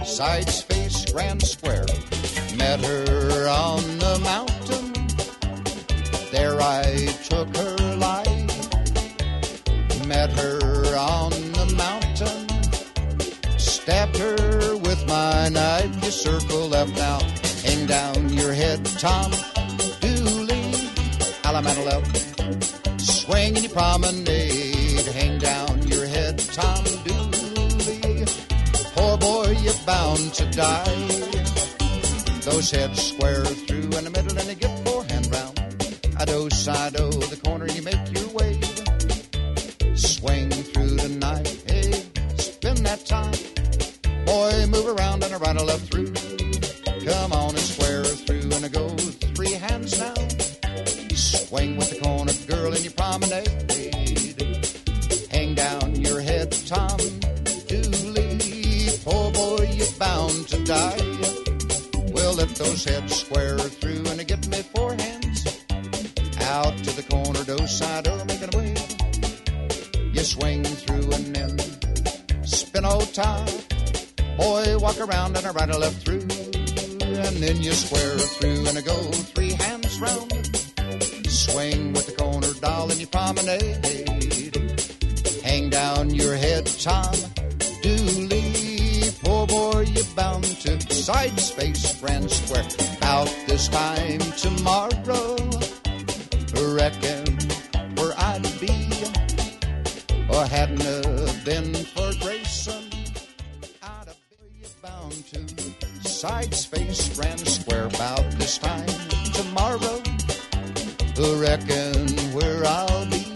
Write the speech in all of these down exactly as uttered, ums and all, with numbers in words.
Side Space Grand Square. Met her on the mountain. There I took her life. Met her on the mountain. Stabbed her with my knife. You circle left now. Hang down your head, Tom Dooley. Allemande left. Swing in your promenade. Hang down your head, Tom Dooley. Poor boy, you're bound to die. Those heads square through in the middle and they get forehand round. I-do, side-o, the corner, you make your way. Swing through the night, hey, spin that time. Boy, move around and a right or left through. Come on and square through and I go three hands now. Swing with the corner, girl, in your promenade. Hang down your head, Tom Dooley. Poor boy, you're bound to die. Well, if those heads square through and they get me four hands, out to the corner, do side or making a wave. You swing through and then spin old time. Boy, walk around and a right or left through. And then you square through and I go three hands round. Swing with the corner, doll, in your promenade. Hang down your head, Tom Dooley. Poor boy, you're bound to Side Space Grand Square. About this time tomorrow, reckon where I'd be, or hadn't it been for Grayson, I'd have been bound to Side Space Grand Square. About this time tomorrow, reckon where I'll be,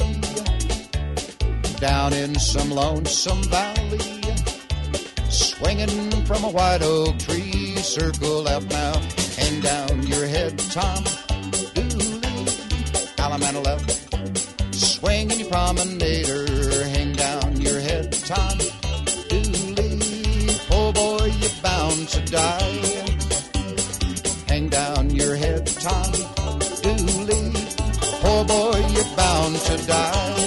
down in some lonesome valley, swinging from a white oak tree. Circle left now, hang down your head, Tom Dooley. Allemande left, swing in your promenader. Hang down your head, Tom Dooley. Poor boy, you're bound to die. Hang down your head, Tom Dooley. Poor boy, you're bound to die.